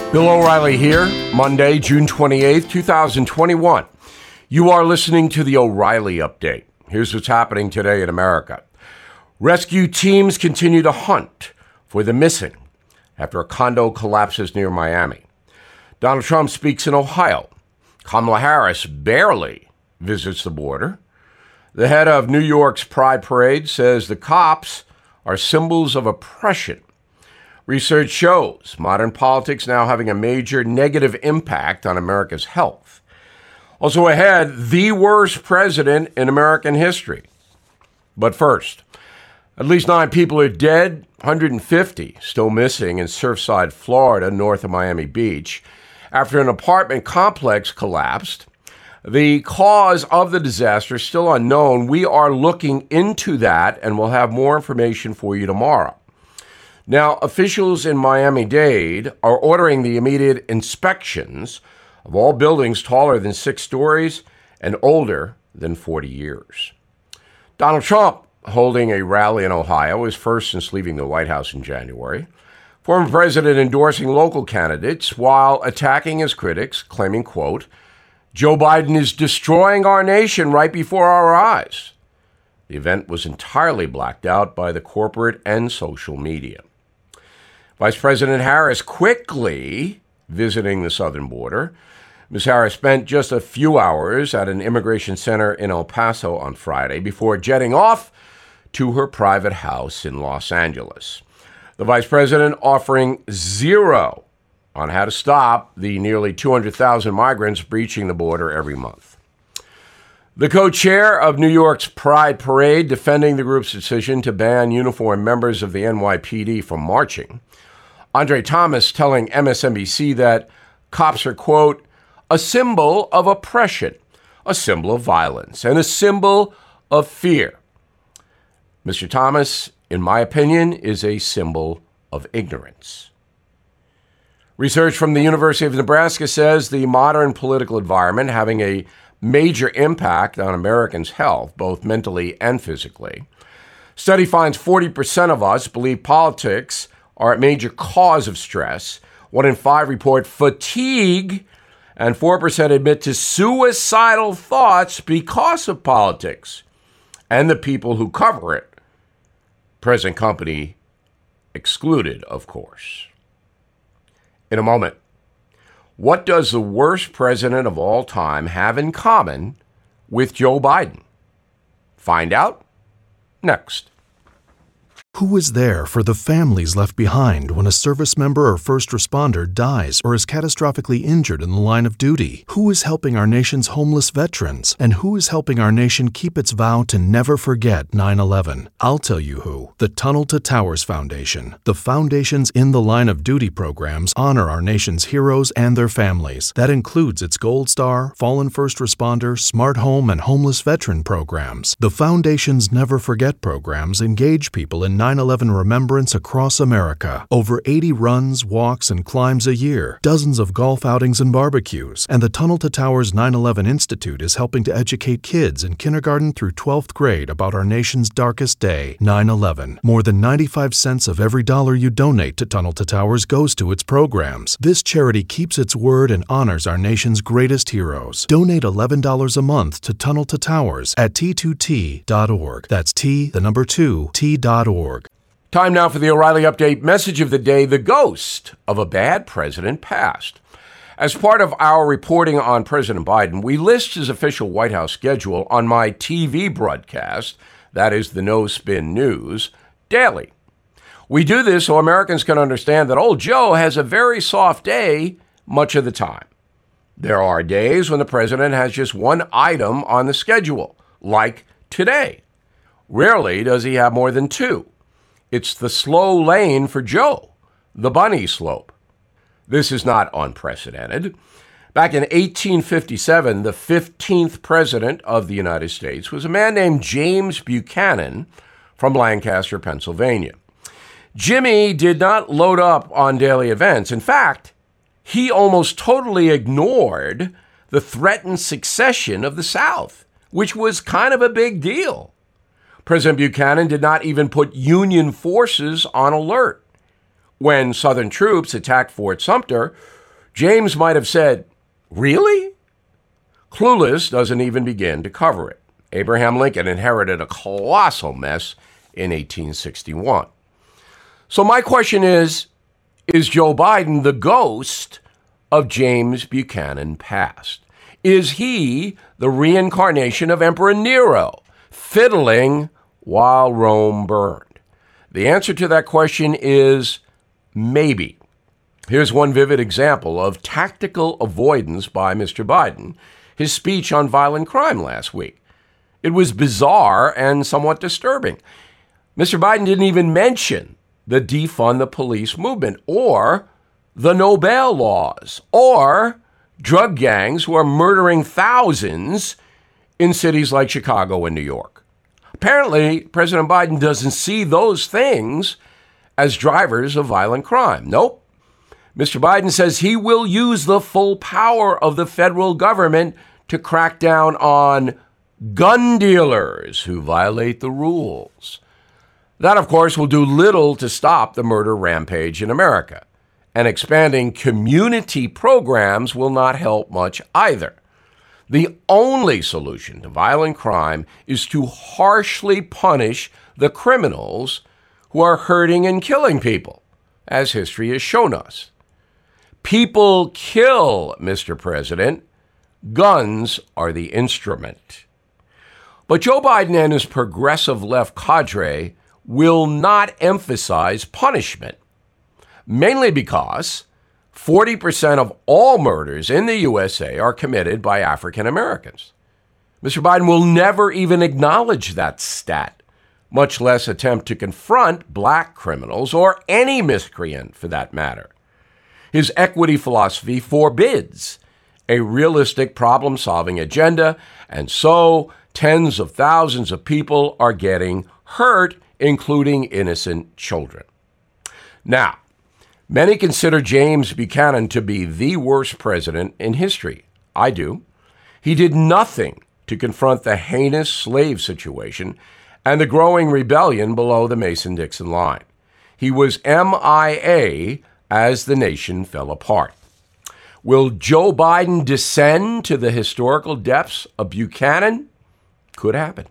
Bill O'Reilly here, Monday, June 28th, 2021. You are listening to the O'Reilly Update. Here's what's happening today in America. Rescue teams continue to hunt for the missing after a condo collapses near Miami. Donald Trump speaks in Ohio. Kamala Harris barely visits the border. The head of New York's Pride Parade says the cops are symbols of oppression. Research shows modern politics now having a major negative impact on America's health. Also ahead, the worst president in American history. But first, at least 9 people are dead, 150 still missing in Surfside, Florida, north of Miami Beach, after an apartment complex collapsed. The cause of the disaster is still unknown. We are looking into that, and we'll have more information for you tomorrow. Now, officials in Miami-Dade are ordering the immediate inspections of all buildings taller than 6 stories and older than 40 years. Donald Trump holding a rally in Ohio, his first since leaving the White House in January. Former president endorsing local candidates while attacking his critics, claiming, quote, Joe Biden is destroying our nation right before our eyes. The event was entirely blacked out by the corporate and social media. Vice President Harris quickly visiting the southern border. Ms. Harris spent just a few hours at an immigration center in El Paso on Friday before jetting off to her private house in Los Angeles. The vice president offering zero on how to stop the nearly 200,000 migrants breaching the border every month. The co-chair of New York's Pride Parade defending the group's decision to ban uniformed members of the NYPD from marching. Andre Thomas telling MSNBC that cops are, quote, a symbol of oppression, a symbol of violence, and a symbol of fear. Mr. Thomas, in my opinion, is a symbol of ignorance. Research from the University of Nebraska says the modern political environment having a major impact on Americans' health, both mentally and physically. Study finds 40% of us believe politics are a major cause of stress. 1 in 5 report fatigue, and 4% admit to suicidal thoughts because of politics and the people who cover it. Present company excluded, of course. In a moment, what does the worst president of all time have in common with Joe Biden? Find out next. Who is there for the families left behind when a service member or first responder dies or is catastrophically injured in the line of duty? Who is helping our nation's homeless veterans? And who is helping our nation keep its vow to never forget 9/11? I'll tell you who. The Tunnel to Towers Foundation. The foundation's In the Line of Duty programs honor our nation's heroes and their families. That includes its Gold Star, Fallen First Responder, Smart Home, and Homeless Veteran programs. The foundation's Never Forget programs engage people in 9/11 remembrance across America. Over 80 runs, walks, and climbs a year, dozens of golf outings and barbecues, and the Tunnel to Towers 9/11 Institute is helping to educate kids in kindergarten through 12th grade about our nation's darkest day, 9/11. More than 95 cents of every dollar you donate to Tunnel to Towers goes to its programs. This charity keeps its word and honors our nation's greatest heroes. Donate $11 a month to Tunnel to Towers at T2T.org. That's T2T.org. Time now for the O'Reilly Update message of the day. The ghost of a bad president passed. As part of our reporting on President Biden, we list his official White House schedule on my TV broadcast, that is the No Spin News, daily. We do this so Americans can understand that old Joe has a very soft day much of the time. There are days when the president has just one item on the schedule, like today. Rarely does he have more than 2. It's the slow lane for Joe, the bunny slope. This is not unprecedented. Back in 1857, the 15th president of the United States was a man named James Buchanan from Lancaster, Pennsylvania. Jimmy did not load up on daily events. In fact, he almost totally ignored the threatened secession of the South, which was kind of a big deal. President Buchanan did not even put Union forces on alert. When Southern troops attacked Fort Sumter, James might have said, "Really?" Clueless doesn't even begin to cover it. Abraham Lincoln inherited a colossal mess in 1861. So my question is Joe Biden the ghost of James Buchanan past? Is he the reincarnation of Emperor Nero, fiddling while Rome burned? The answer to that question is maybe. Here's one vivid example of tactical avoidance by Mr. Biden, his speech on violent crime last week. It was bizarre and somewhat disturbing. Mr. Biden didn't even mention the defund the police movement or the no bail laws or drug gangs who are murdering thousands in cities like Chicago and New York. Apparently, President Biden doesn't see those things as drivers of violent crime. Nope. Mr. Biden says he will use the full power of the federal government to crack down on gun dealers who violate the rules. That, of course, will do little to stop the murder rampage in America. And expanding community programs will not help much either. The only solution to violent crime is to harshly punish the criminals who are hurting and killing people, as history has shown us. People kill, Mr. President. Guns are the instrument. But Joe Biden and his progressive left cadre will not emphasize punishment, mainly because 40% of all murders in the USA are committed by African Americans. Mr. Biden will never even acknowledge that stat, much less attempt to confront black criminals or any miscreant for that matter. His equity philosophy forbids a realistic problem-solving agenda, and so tens of thousands of people are getting hurt, including innocent children. Now, many consider James Buchanan to be the worst president in history. I do. He did nothing to confront the heinous slave situation and the growing rebellion below the Mason-Dixon line. He was MIA as the nation fell apart. Will Joe Biden descend to the historical depths of Buchanan? Could happen.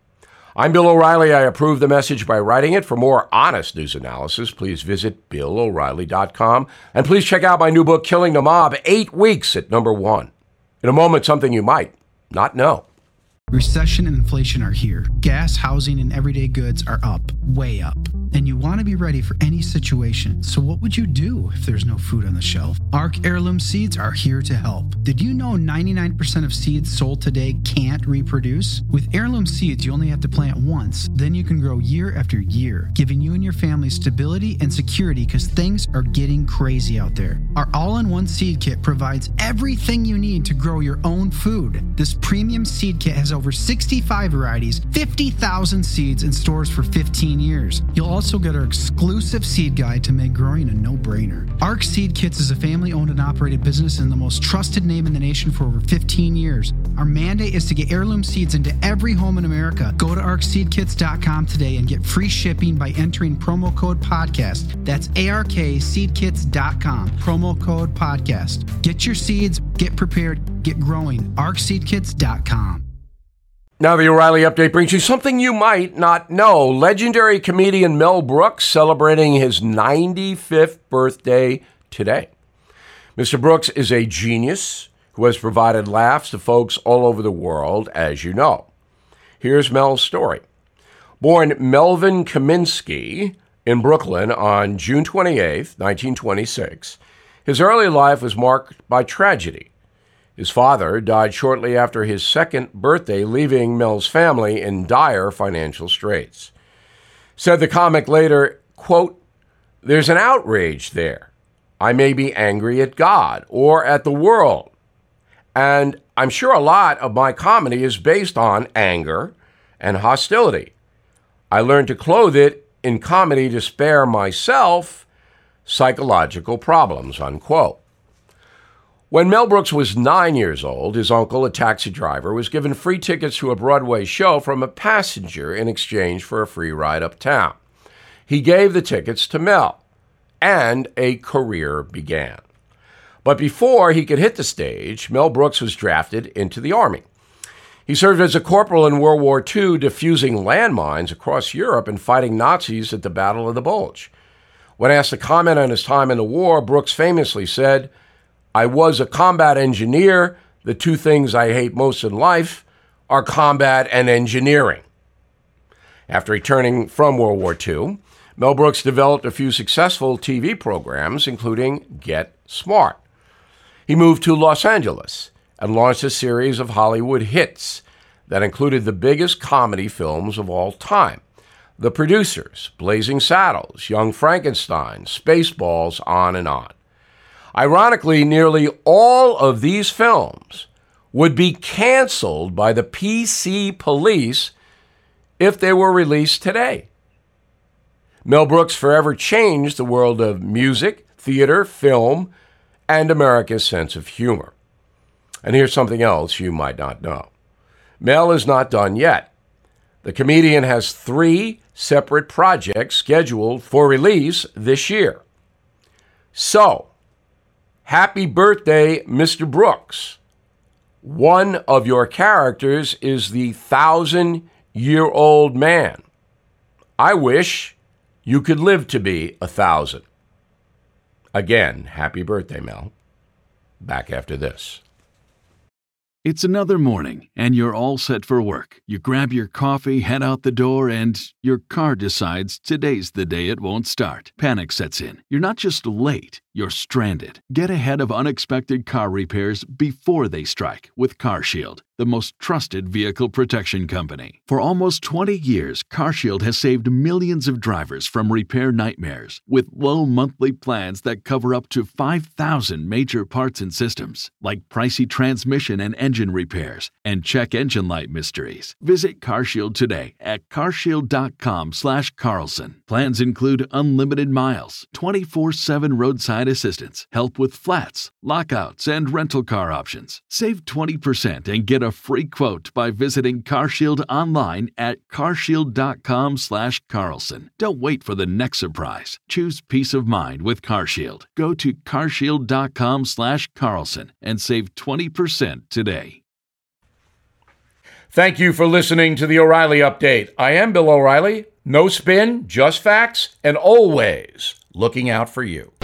I'm Bill O'Reilly. I approve the message by writing it. For more honest news analysis, please visit BillO'Reilly.com. And please check out my new book, Killing the Mob, 8 weeks at #1. In a moment, something you might not know. Recession and inflation are here. Gas, housing, and everyday goods are up, way up. And you want to be ready for any situation. So what would you do if there's no food on the shelf? ARC Heirloom Seeds are here to help. Did you know 99% of seeds sold today can't reproduce? With Heirloom Seeds, you only have to plant once. Then you can grow year after year, giving you and your family stability and security because things are getting crazy out there. Our all-in-one seed kit provides everything you need to grow your own food. This premium seed kit has over 65 varieties, 50,000 seeds in stores for 15 years. You'll also get our exclusive seed guide to make growing a no-brainer. ARC Seed Kits is a family-owned and operated business and the most trusted name in the nation for over 15 years. Our mandate is to get heirloom seeds into every home in America. Go to arcseedkits.com today and get free shipping by entering promo code podcast. That's ARKseedkits.com, promo code podcast. Get your seeds, get prepared, get growing. arcseedkits.com. Now, the O'Reilly Update brings you something you might not know. Legendary comedian Mel Brooks celebrating his 95th birthday today. Mr. Brooks is a genius who has provided laughs to folks all over the world, as you know. Here's Mel's story. Born Melvin Kaminsky in Brooklyn on June 28, 1926, his early life was marked by tragedy. His father died shortly after his second birthday, leaving Mel's family in dire financial straits. Said the comic later, quote, "There's an outrage there. I may be angry at God or at the world. And I'm sure a lot of my comedy is based on anger and hostility. I learned to clothe it in comedy to spare myself psychological problems," unquote. When Mel Brooks was 9 years old, his uncle, a taxi driver, was given free tickets to a Broadway show from a passenger in exchange for a free ride uptown. He gave the tickets to Mel, and a career began. But before he could hit the stage, Mel Brooks was drafted into the Army. He served as a corporal in World War II, defusing landmines across Europe and fighting Nazis at the Battle of the Bulge. When asked to comment on his time in the war, Brooks famously said, "I was a combat engineer. The two things I hate most in life are combat and engineering." After returning from World War II, Mel Brooks developed a few successful TV programs, including Get Smart. He moved to Los Angeles and launched a series of Hollywood hits that included the biggest comedy films of all time: The Producers, Blazing Saddles, Young Frankenstein, Spaceballs, on and on. Ironically, nearly all of these films would be canceled by the PC police if they were released today. Mel Brooks forever changed the world of music, theater, film, and America's sense of humor. And here's something else you might not know. Mel is not done yet. The comedian has 3 separate projects scheduled for release this year. So, happy birthday, Mr. Brooks. One of your characters is the 1,000-year-old man. I wish you could live to be 1,000. Again, happy birthday, Mel. Back after this. It's another morning, and you're all set for work. You grab your coffee, head out the door, and your car decides today's the day it won't start. Panic sets in. You're not just late, you're stranded. Get ahead of unexpected car repairs before they strike with CarShield, the most trusted vehicle protection company. For almost 20 years, CarShield has saved millions of drivers from repair nightmares with low monthly plans that cover up to 5,000 major parts and systems, like pricey transmission and engine repairs and check engine light mysteries. Visit CarShield today at carshield.com/Carlson. Plans include unlimited miles, 24/7 roadside assistance, help with flats, lockouts, and rental car options. Save 20% and get a free quote by visiting CarShield online at carshield.com/Carlson. Don't wait for the next surprise. Choose peace of mind with CarShield. Go to carshield.com/Carlson and save 20% today. Thank you for listening to the O'Reilly Update. I am Bill O'Reilly. No spin, just facts, and always looking out for you.